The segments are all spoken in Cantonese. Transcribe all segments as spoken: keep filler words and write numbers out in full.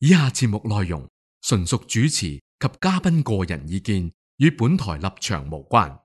以下節目內容純屬主持及嘉賓個人意見，與本台立場無關。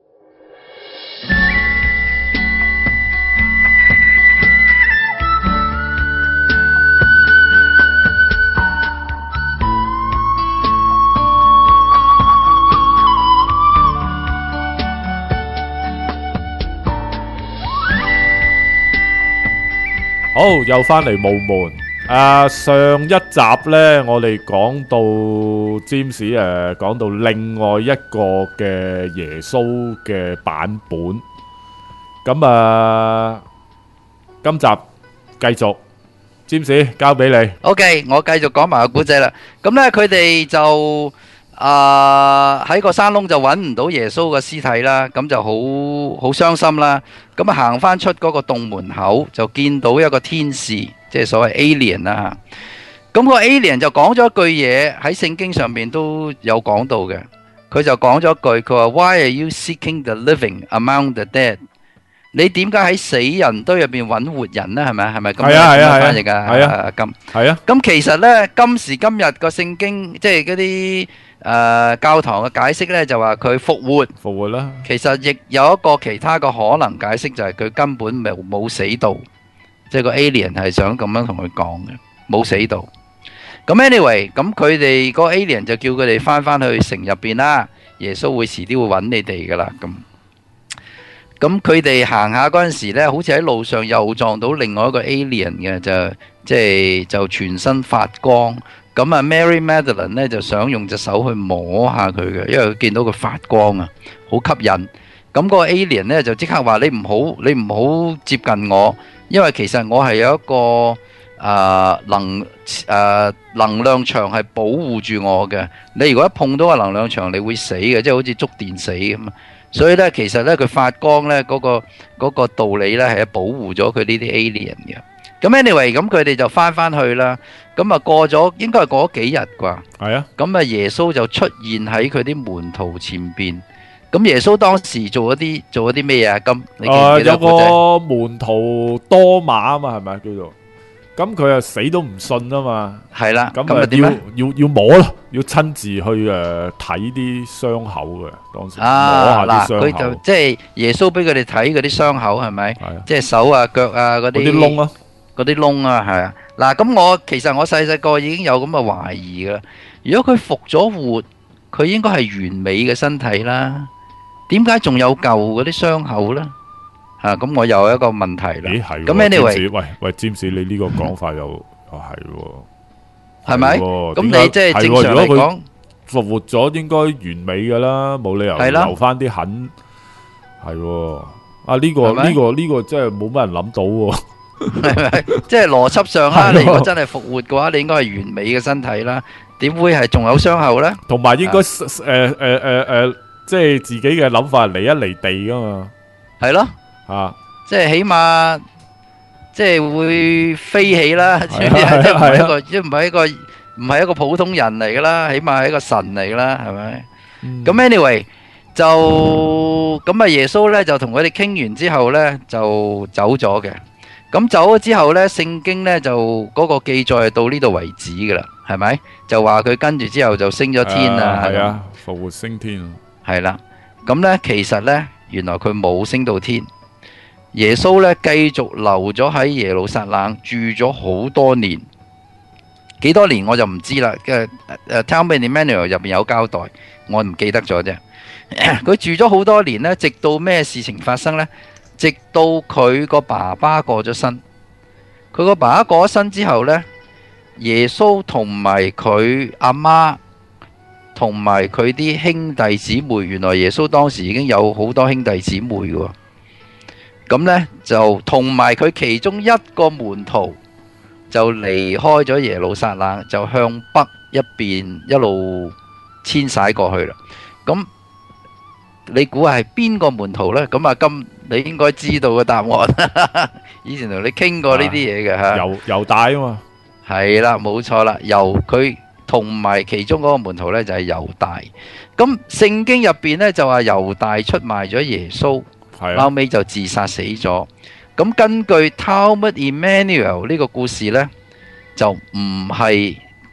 好，又翻嚟霧門。啊，上一集呢，我哋講到詹士誒，講到另外一個嘅耶穌嘅版本。咁啊，今集繼續，詹士交俾你。 OK，我繼續講埋個古仔啦。咁呢，佢哋就啊喺個山窿就揾唔到耶穌嘅屍體啦，咁就好好傷心啦。咁啊行翻出嗰個洞門口，就見到一個天使，即係所謂 alien 啦。咁個 alien 就講咗一句嘢，喺聖經上面都有講到嘅。佢就講咗一句，佢話 Why are you seeking the living among the dead？ 你點解喺死人堆入邊揾活人呢？係咪？係咪咁樣翻譯啊？ 係啊， 咁係啊。 咁其實呢，今時今日個聖經，即係嗰啲誒教堂嘅解釋呢，就話佢復活， 復活啦。 其實亦有一個其他嘅可能解釋，就係佢根本冇冇死到，即係個 alien 係想咁樣同佢講嘅，冇死到。咁 anyway，咁佢哋個 alien 就叫佢哋翻翻去城入邊啦，耶穌會遲啲會揾你哋噶啦。咁咁佢哋行下嗰陣時咧，好似喺路上又撞到另外一個 alien 嘅，就即係就全身發光。咁啊 Mary Magdalene 咧就想用隻手去摸下佢嘅，因為佢見到佢發光啊，好吸引。咁個 alien 咧就即刻話：你唔好，你唔好接近我，因為其實我係有一個啊能誒能量場係保護住我嘅。你如果一碰到個能量場，你會死嘅，即係好似觸電死咁啊。所以咧，其實咧佢發光咧嗰個嗰個道理咧係保護咗佢呢啲 alien 嘅。咁 anyway，咁佢哋就翻翻去啦。咁啊過咗應該係過咗幾日啩？ 係啊。 咁啊耶穌就出現喺佢啲門徒前邊。咁耶穌當時做咗啲做咗啲咩啊？咁你記唔記得？ 有個門徒多馬啊嘛，係咪叫做？咁佢啊死都唔信啊嘛。 係啦。 咁啊要要要摸咯，要親自去誒睇啲傷口嘅。當時摸下啲傷口。嗱， 佢就即係耶穌俾佢哋睇嗰啲傷口係咪？係啊。即係手啊、腳啊嗰啲。 嗰啲窿啊。 嗰啲窿啊，係啊。嗱，咁我其實我細細個已經有咁嘅懷疑噶。如果佢復咗活，佢應該係完美嘅身體啦。點解仲有舊嗰啲傷口咧？吓，咁我又有一個問題啦。 咦，係。 咁 anyway， 喂喂，詹士，你呢個講法又又係喎， 係咪？咁你即係正常嚟講， 復活咗應該完美噶啦，冇理由留翻啲痕。係啊，呢個呢個呢個真係冇乜人諗到喎。 係咪？即係邏輯上啦，你如果真係復活嘅話，你應該係完美嘅身體啦。點會係仲有傷口咧？ 同埋應該誒誒誒誒，即係自己嘅諗法離一離地噶嘛。係咯， 啊， 即係起碼即係會飛起啦，即係唔係一個，即係唔係一個唔係一個普通人嚟噶啦，起碼係一個神嚟噶啦，係咪？咁 anyway 就咁啊，耶穌咧就同佢哋傾完之後咧就走咗嘅。咁走咗之後呢，聖經呢就嗰個記載到呢度為止噶啦，係咪？就話佢跟住之後就升咗天啊， 係啊，復活升天。 係啦，咁呢其實呢，原來佢冇升到天，耶穌呢繼續留咗喺耶路撒冷住咗好多年，幾多年我就唔知啦。嘅誒，Talmud Emmanuel 入邊有交代，我唔記得咗啫。佢住咗好多年呢，直到咩事情發生呢？直到佢個爸爸過咗身，佢個爸爸過咗身之後呢，耶穌同埋佢阿媽同埋佢啲兄弟姊妹，原來耶穌當時已經有好多兄弟姊妹嘅，咁呢，就同埋佢其中一個門徒就離開咗耶路撒冷，就向北一邊一路遷徙過去啦。咁你估係邊個門徒呢？咁啊，今你應該知道個答案。以前同你傾過呢啲嘢嘅吓， 猶猶大啊嘛， 係啦，冇錯啦。由佢同埋其中嗰個門徒呢，就係猶大。咁聖經入邊呢，就話猶大出賣咗耶穌，後尾就自殺死咗。咁根據 Talmud Emmanuel 呢個故事呢，就唔係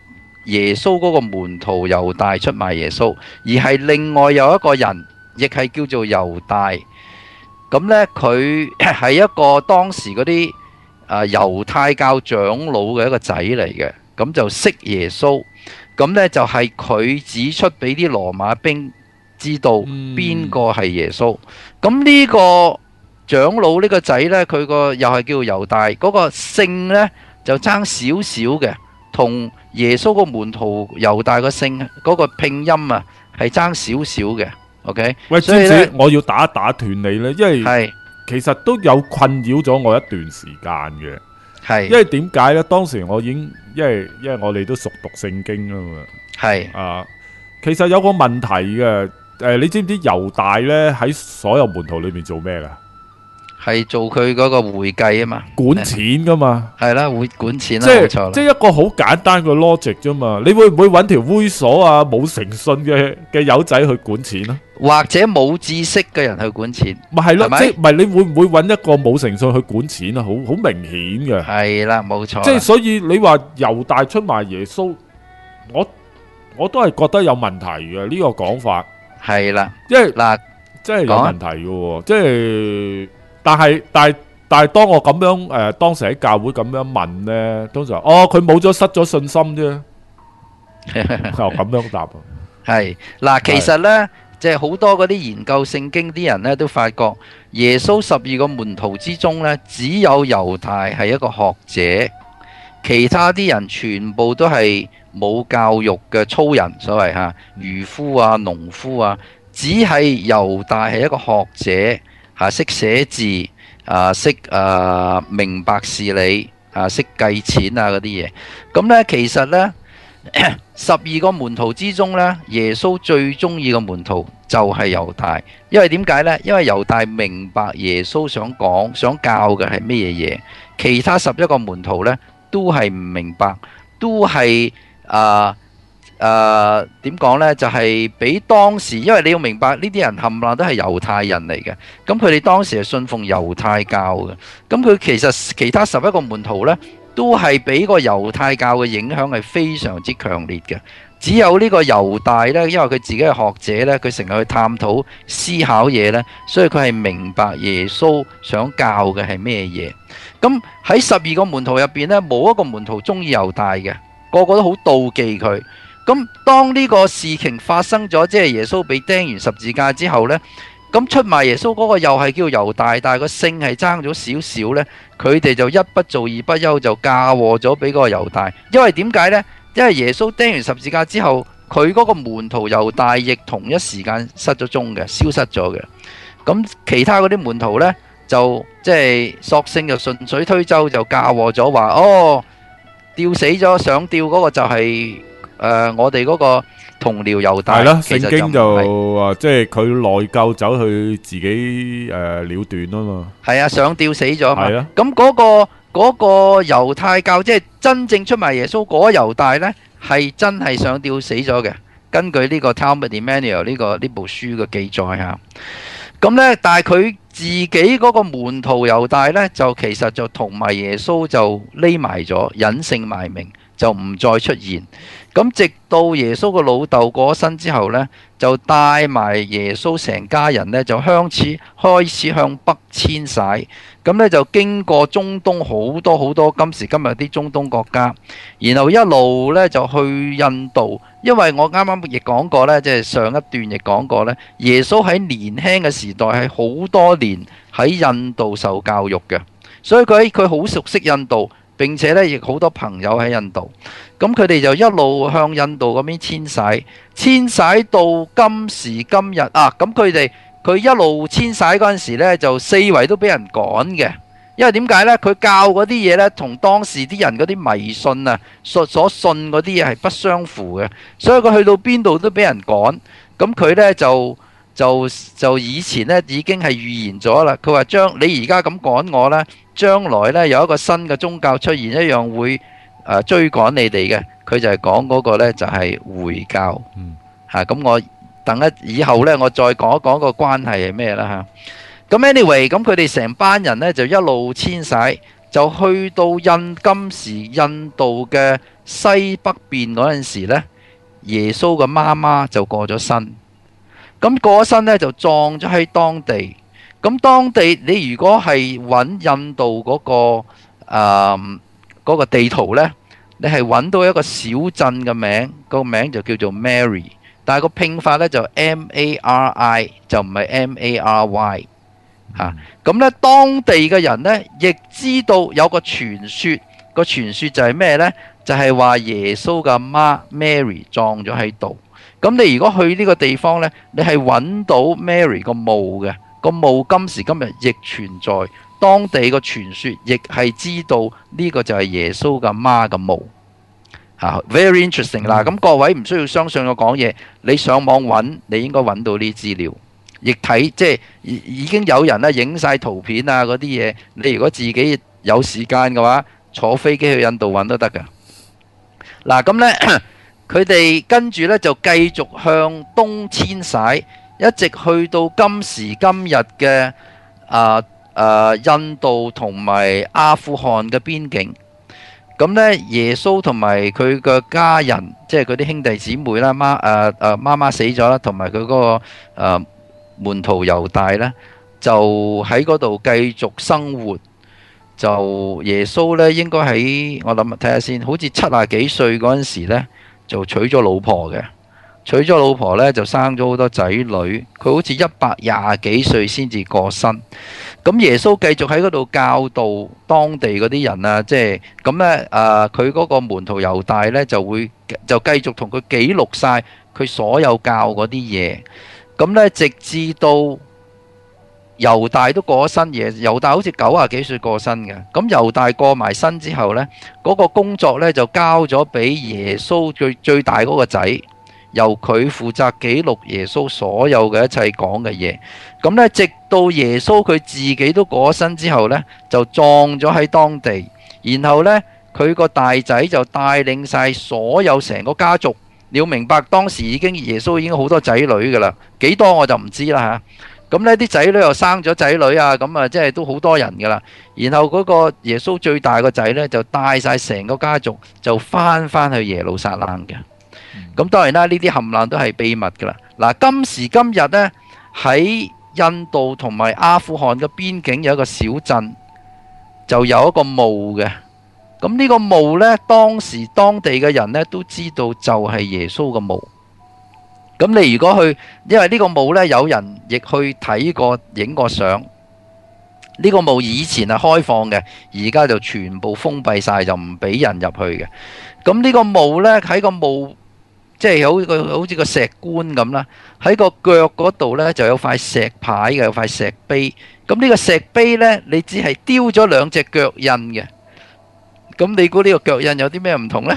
耶穌嗰個門徒猶大出賣耶穌，而係另外有一個人，亦係叫做猶大。咁呢，佢係一個當時嗰啲啊猶太教長老嘅一個仔嚟嘅，咁就識耶穌。咁呢，就係佢指出俾啲羅馬兵知道邊個係耶穌。咁呢個長老呢個仔呢，佢個又係叫猶大，嗰個姓呢就爭少少嘅，同耶穌個門徒猶大個姓嗰個拼音啊係爭少少嘅。OK， 喂， 所以呢詹士，我要打一打斷你咧，因為係其實都有困擾咗我一段時間嘅。 係因為點解呢？當時我已經因為因為我哋都熟讀聖經啊嘛。 係啊，其實有個問題嘅，誒，你知唔知猶大呢喺所有門徒裏面做咩噶？ 係做佢嗰個會計啊嘛， 管錢噶嘛。 係啦，會管錢啦， 即係冇錯啦即係一個好簡單嘅 logic 啫嘛。你會唔會揾條猥瑣啊冇誠信嘅嘅友仔去管錢啊？ 或者冇知識嘅人去管錢， 咪係咯， 係咪即係唔係你會唔會揾一個冇誠信去管錢啊？好好明顯嘅。 係啦，冇錯啦。 即係所以你話猶大出賣耶穌，我我都係覺得有問題嘅呢個講法。 係啦， 因為嗱， 真係有問題嘅喎，即係但係但係但係當我咁樣誒，當時喺教會咁樣問呢，通常哦佢冇咗失咗信心啫，就咁樣答啊。 係嗱，其實呢，即係好多嗰啲研究聖經啲人呢，都發覺耶穌十二個門徒之中呢，只有猶大係一個學者，其他啲人全部都係冇教育嘅粗人，所謂嚇漁夫啊、農夫啊，只係猶大係一個學者嚇，識寫字啊，識啊明白事理啊，識計錢啊嗰啲嘢。咁呢，其實呢。十二個門徒之中呢，耶穌最中意嘅門徒就係猶大，因為點解呢？因為猶大明白耶穌想講、想教嘅係咩嘢嘢，其他十一個門徒呢都係唔明白，都係啊啊點講呢？就係、是、俾當時，因為你要明白呢啲人冚唪唥都係猶太人嚟嘅，咁佢哋當時係信奉猶太教嘅，咁佢其實其他十一個門徒呢。都係俾個猶太教嘅影響係非常之強烈嘅，只有呢個猶大呢，因為佢自己係學者呢，佢成日去探討思考嘢呢，所以佢係明白耶穌想教嘅係咩嘢。咁喺十二個門徒入邊呢，冇一個門徒中意猶大嘅，個個都好妒忌佢。咁當呢個事情發生咗，即係耶穌被釘完十字架之後呢。咁出賣耶穌嗰個又係叫猶大，但係個姓係爭咗少少呢。佢哋就一不做二不休，就嫁禍咗俾嗰個猶大。因為點解呢？因為耶穌釘完十字架之後，佢嗰個門徒猶大亦同一時間失咗蹤嘅，消失咗嘅。咁其他嗰啲門徒呢，就即係索性就順水推舟，就嫁禍咗話哦，吊死咗上吊嗰個就係、是、誒、呃、我哋嗰、那個。同僚猶大， 係啦， 其實聖經就就話即係佢內疚走去自己誒了斷啊嘛。 係啊，上吊死咗嘛。 係啊。 咁嗰個嗰個猶太教，即係真正出賣耶穌嗰個猶大呢，係真係上吊死咗嘅。根據呢個 Talmud Emmanuel 呢個呢部書嘅記載嚇。咁呢，但係佢自己嗰個門徒猶大呢，就其實就同埋耶穌就匿埋咗，隱姓埋名，就唔再出現。咁直到耶穌個老豆過咗身之後呢，就帶埋耶穌成家人呢，就開始開始向北遷徙。咁呢，就經過中東好多好多今時今日啲中東國家，然後一路呢，就去印度。因為我啱啱亦講過呢，即係上一段亦講過呢，耶穌喺年輕嘅時代係好多年喺印度受教育嘅，所以佢佢好熟悉印度。並且咧，亦好多朋友喺印度，咁佢哋就一路向印度嗰邊遷徙，遷徙到今時今日啊！咁佢哋佢一路遷徙嗰陣時咧，就四圍都俾人趕嘅，因為點解呢？佢教嗰啲嘢呢，同當時啲人嗰啲迷信啊，所所信嗰啲嘢係不相符嘅，所以佢去到邊度都俾人趕。咁佢呢就就就以前呢已經係預言咗啦，佢話將你而家咁趕我呢。將來呢，有一個新嘅宗教出現，一樣會誒追趕你哋嘅。佢就係講嗰個呢，就係回教。 嗯， 嚇咁我等一以後呢，我再講一講個關係係咩啦嚇。咁 anyway，咁佢哋成班人呢，就一路遷徙， 就去到印今時印度嘅西北邊嗰陣時呢，耶穌嘅媽媽就過咗身。咁過咗身呢，就葬咗喺當地。咁當地你如果係揾印度嗰、個誒嗰、個地圖呢，你係揾到一個小鎮嘅名，個名就叫做 Mary， 但係個拼法呢就 M A R I， 就唔係 M A R Y 嚇。咁呢當地嘅人呢，亦知道有個傳說，個傳說就係咩呢？就係話耶穌嘅阿媽 Mary 葬咗喺度。咁你如果去呢個地方呢，你係揾到 Mary 個墓嘅，個墓今時今日亦存在，當地個傳說亦係知道呢個就係耶穌嘅媽嘅墓。嚇，very interesting 嗱。咁各位唔需要相信我講嘢，你上網揾，你應該揾到呢啲資料，亦睇即係已已經有人咧影晒圖片啊嗰啲嘢。你如果自己有時間嘅話，坐飛機去印度揾都得㗎。嗱，咁呢。佢哋跟住呢，就繼續向東遷徙，一直去到今時今日嘅啊啊印度同埋阿富汗嘅邊境。咁呢，耶穌同埋佢嘅家人，即係佢啲兄弟姊妹啦，媽誒誒媽媽死咗啦，同埋佢嗰個誒門徒猶大呢，就喺嗰度繼續生活。就耶穌呢，應該喺我諗睇下先，好似七廿幾歲嗰陣時呢。就娶咗老婆嘅，娶咗老婆呢，就生咗好多仔女。佢好似一百廿幾歲先至過身。咁耶穌繼續喺嗰度教導當地嗰啲人啊，即係咁呢。誒，佢嗰個門徒猶大呢，就會就繼續同佢記錄晒佢所有教嗰啲嘢。咁呢，直至到猶大都過咗身嘢，猶大好似九廿幾歲過身嘅。咁猶大過埋身之後呢，嗰個工作呢就交咗俾耶穌最最大嗰個仔，由佢負責記錄耶穌所有嘅一切講嘅嘢。咁呢，直到耶穌佢自己都過咗身之後呢，就葬咗喺當地。然後呢，佢個大仔就帶領晒所有成個家族。你要明白，當時已經耶穌已經好多仔女噶啦，幾多我就唔知啦嚇。咁呢啲仔女又生咗仔女啊，咁啊即係都好多人噶啦。然後嗰個耶穌最大個仔呢，就帶晒成個家族就翻翻去耶路撒冷嘅。咁當然啦，呢啲冚唪唥都係秘密噶啦。嗱，今時今日呢，喺印度同埋阿富汗嘅邊境有一個小鎮，就有一個墓嘅。咁呢個墓呢，當時當地嘅人呢都知道就係耶穌嘅墓。咁你如果去，因為呢個墓呢，有人亦去睇過、影過相。呢個墓以前係開放嘅，而家就全部封閉晒，就唔俾人入去嘅。咁呢個墓呢，喺個墓，即係好個好似個石棺咁啦。喺個腳嗰度呢，就有塊石牌嘅，有塊石碑。咁呢個石碑呢，你只係雕咗兩隻腳印嘅。咁你估呢個腳印有啲咩唔同呢？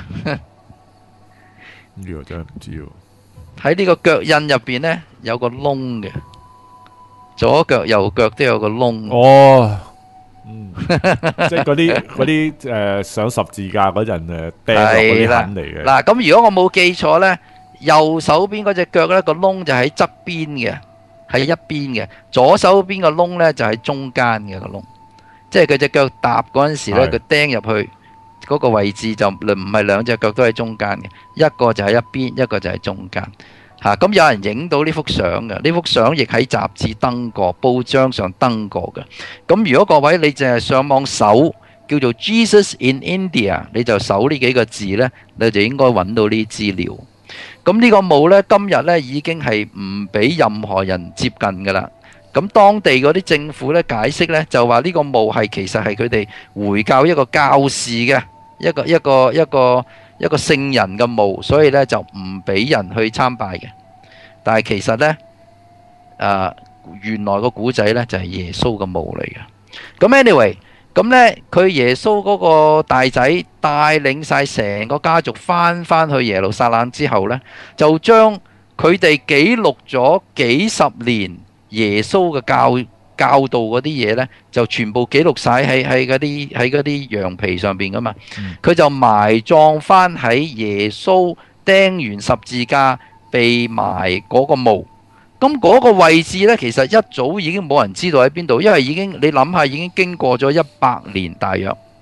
呢個真係唔知喎。 喺呢個腳印入邊呢，有個窿嘅，左腳右腳都有個窿。 哦，嗯，即係嗰啲嗰啲誒上十字架嗰陣誒釘落嗰啲痕嚟嘅。 嗱，咁如果我冇記錯呢，右手邊嗰隻腳呢個窿就喺側邊嘅，喺一邊嘅；左手邊個窿呢就喺中間嘅個窿，即係佢隻腳踏嗰陣時呢，佢釘入去。嗰個位置就唔係兩隻腳都喺中間嘅，一個就喺一邊，一個就喺中間嚇。咁、啊、有人影到呢幅相嘅，呢幅相亦喺雜誌登過，報章上登過嘅。咁如果各位你淨係上網搜叫做 Jesus in India， 你就搜呢幾個字呢，你就應該揾到呢啲資料。咁呢個墓呢，今日呢已經係唔俾任何人接近㗎啦。咁當地嗰啲政府呢解釋呢，就話呢個墓係其實係佢哋回教一個教士嘅。一個一個一個一個聖人嘅墓，所以咧就唔俾人去參拜嘅。但係其實咧，誒原來個古仔咧就係耶穌嘅墓嚟嘅。咁 anyway，咁咧佢耶穌嗰個大仔帶領晒成個家族翻翻去耶路撒冷之後咧，就將佢哋記錄咗幾十年耶穌嘅教教導嗰啲嘢呢，就全部記錄晒喺喺嗰啲喺嗰啲羊皮上邊噶嘛。佢就埋葬翻喺耶穌釘完十字架被埋嗰個墓。咁嗰個位置呢，其實一早已經冇人知道喺邊度，因為已經你諗下已經經過咗一百年大約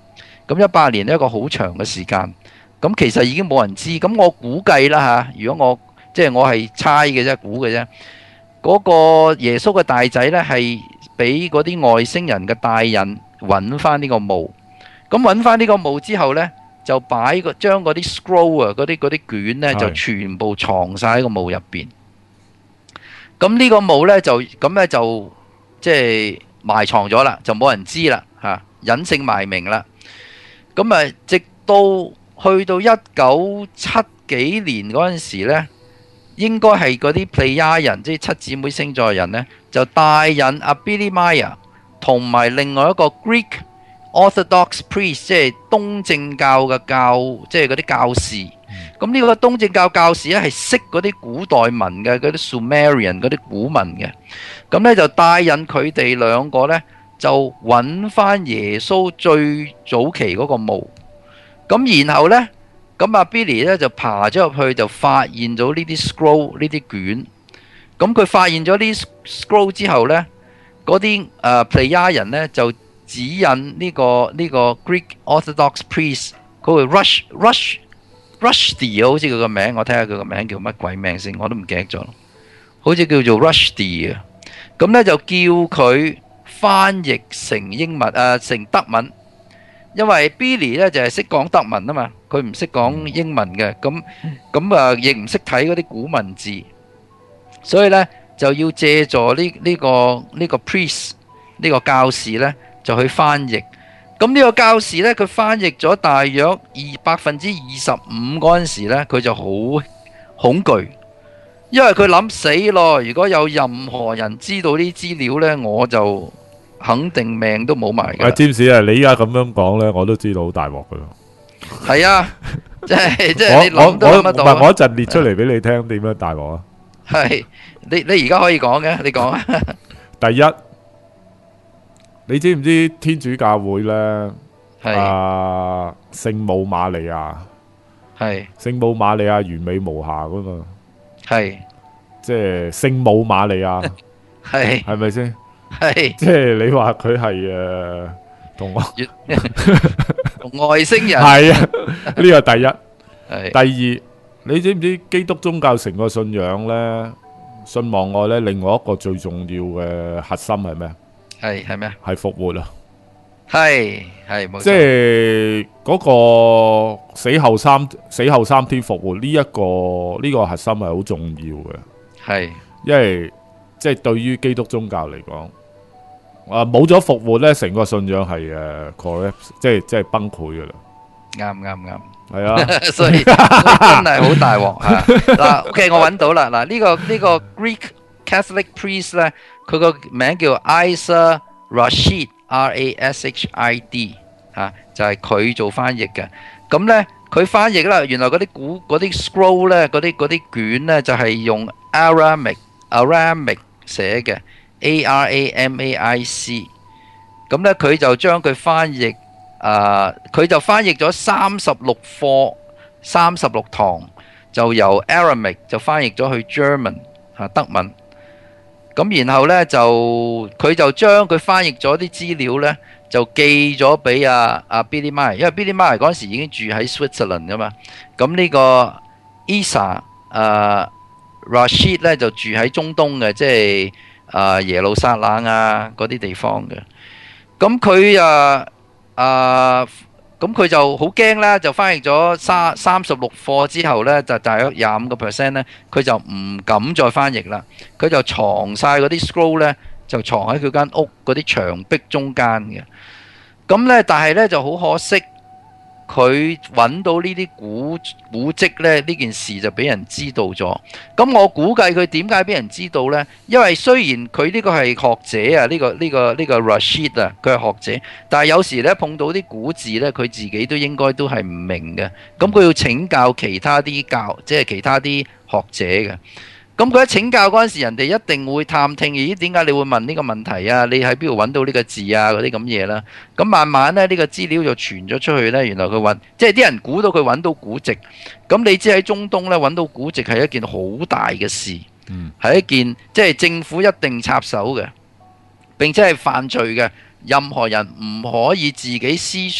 咁一百年係一個好長嘅時間。咁其實已經冇人知。咁我估計啦嚇，如果我即係我係猜嘅啫，估嘅啫。嗰個耶穌嘅大仔呢，係俾嗰啲外星人嘅帶引揾翻呢個墓。咁揾翻呢個墓之後呢，就擺個將嗰啲 scroll 啊，嗰啲嗰啲卷呢，就全部藏晒喺個墓入邊。咁呢個墓呢，就咁呢，就即係埋藏咗啦，就冇人知啦嚇，隱姓埋名啦。咁啊，直到去到一九七幾年嗰陣時呢，應該係嗰啲 Playa 人，即係七姊妹星座人呢，就帶引阿 Billy Meier 同埋另外一個 Greek Orthodox priest， 即係東正教嘅教，即係嗰啲教士。咁呢個東正教教士咧係識嗰啲古代文嘅，嗰啲 Sumerian 嗰啲古文嘅。咁呢，就帶引佢哋兩個呢，就揾翻耶穌最早期嗰個墓。咁然後呢，咁阿 Billy 咧就爬咗入去，就發現咗呢啲 scroll 呢啲卷。咁佢發現咗呢啲 scroll 之後呢，嗰啲誒 Playa 人呢，就指引呢個呢個 Greek Orthodox priest 嗰個 Rush Rush Rushdie 好似佢個名，我睇下佢個名叫乜鬼名先，我都唔記得咗。好似叫做 Rushdie 啊。咁呢，就叫佢翻譯成英文誒成德文。因為 Billy 咧就係識講德文啊嘛，佢唔識講英文嘅，咁咁啊亦唔識睇嗰啲古文字，所以咧就要借助呢呢個呢個 priest 呢個教士咧就去翻譯。咁呢個教士咧佢翻譯咗大約二百分之二十五嗰陣時咧，佢就好恐懼，因為佢諗死咯，如果有任何人知道呢啲資料咧，我就肯定命都冇埋嘅。 阿詹士啊，你依家咁樣講咧，我都知道好大鑊噶啦。 係啊，即係即係你我諗都諗得到。 我唔係我一陣列出嚟俾你聽點樣大鑊啊？ 係你你而家可以講嘅，你講啊。 第一，你知唔知天主教會咧？ 係啊，聖母瑪利亞， 係聖母瑪利亞完美無瑕噶嘛？ 係即係聖母瑪利亞， 係係咪先？ 係即係你話佢係誒同我同外星人係啊？呢個第一。 係第二，你知唔知基督宗教成個信仰呢？信望愛呢，另外一個最重要嘅核心係咩？ 係係咩啊？ 係復活啊！ 係係冇錯。 即係嗰個死後三死後三天復活呢一個呢個核心係好重要嘅。 係因為即係對於基督宗教嚟講。啊！冇咗復活咧，成個信仰係誒 collapse，即係即係崩潰噶啦。 啱啱啱， 係啊， 所以所以真係好大鑊嚇。嗱，OK，我揾到啦。嗱，呢個呢個 Greek Catholic priest 咧，佢個名叫 Isa Rashid，R A S H I D 嚇，就係佢做翻譯嘅。咁咧，佢翻譯啦，原來嗰啲古嗰啲 scroll 咧，嗰啲嗰啲卷咧，就係用 Aramic Aramic 寫嘅。A R A M A I C， 咁咧佢就將佢翻譯，誒佢就翻譯咗三十六課，三十六堂，就由 Aramic 就翻譯咗去 German 嚇德文。咁然後咧就佢就將佢翻譯咗啲資料咧，就寄咗俾阿阿 Billy Meier，因為 Billy Meier 嗰陣時已經住喺 Switzerland 噶嘛。咁呢個 Isa 誒 Rashid 咧就住喺中東嘅，即係。啊耶路撒冷啊嗰啲地方嘅，咁佢啊啊咁佢就好驚啦，就翻譯咗三三十六課之後呢，就大約廿五個 percent 呢，佢就唔敢再翻譯啦，佢就藏晒嗰啲 scroll 呢，就藏喺佢間屋嗰啲牆壁中間嘅，咁呢，但係呢就好可惜。佢揾到呢啲古古蹟呢，呢件事就俾人知道咗。咁我估計佢點解俾人知道呢？因為雖然佢呢個係學者啊，呢個呢個呢個 Rashid 啊，佢係學者，但係有時呢碰到啲古字呢，佢自己都應該都係唔明嘅。咁佢要請教其他啲教，即係其他啲學者嘅。咁佢喺請教嗰陣時，人哋一定會探聽，咦？點解你會問呢個問題啊？你喺邊度揾到呢個字啊？嗰啲咁嘢啦。咁慢慢咧，呢個資料就傳咗出去呢。原來佢揾，即係啲人估到佢揾到古籍。咁你知喺中東呢，揾到古籍係一件好大嘅事， 嗯， 係一件即係政府一定插手嘅，並且係犯罪嘅。任何人唔可以自己私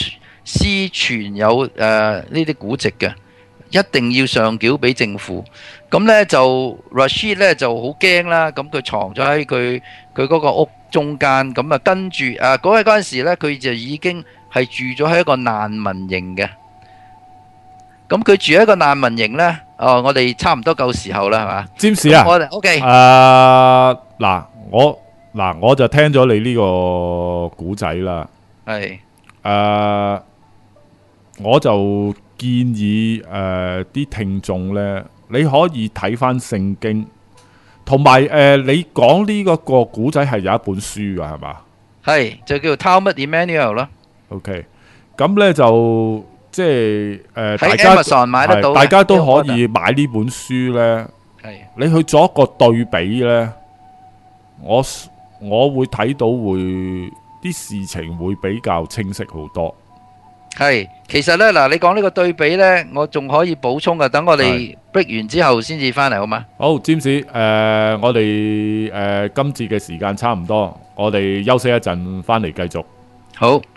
私存有誒呢啲古籍嘅，一定要上繳俾政府。咁咧就 Rashid 咧就好驚啦，咁佢藏咗喺佢佢嗰個屋中間，咁啊跟住啊嗰位嗰陣時咧，佢就已經係住咗喺一個難民營嘅。咁佢住喺一個難民營咧，哦，我哋差唔多夠時候啦，係嘛？ 占士啊， 我哋 OK， 誒嗱，我嗱我就聽咗你呢個古仔啦。 係誒，我就建議誒啲聽眾呢，你可以睇翻聖經，同埋誒你講呢個個古仔係有一本書噶，係嘛係就叫做 Talmud Emmanuel 啦。 ？OK，咁呢就即係誒，大喺家 Amazon 買得到嘅， 係大家都可呢以買呢本書呢。 係你去做一個對比呢，我我會睇到會啲事情會比較清晰好多。 係，其實咧嗱，你講呢個對比咧，我仲可以補充嘅，等我哋 break 完之後先至翻嚟好嗎？ 好，詹士，誒、呃，我哋誒、呃、今次嘅時間差唔多，我哋休息一陣，翻嚟繼續。 好。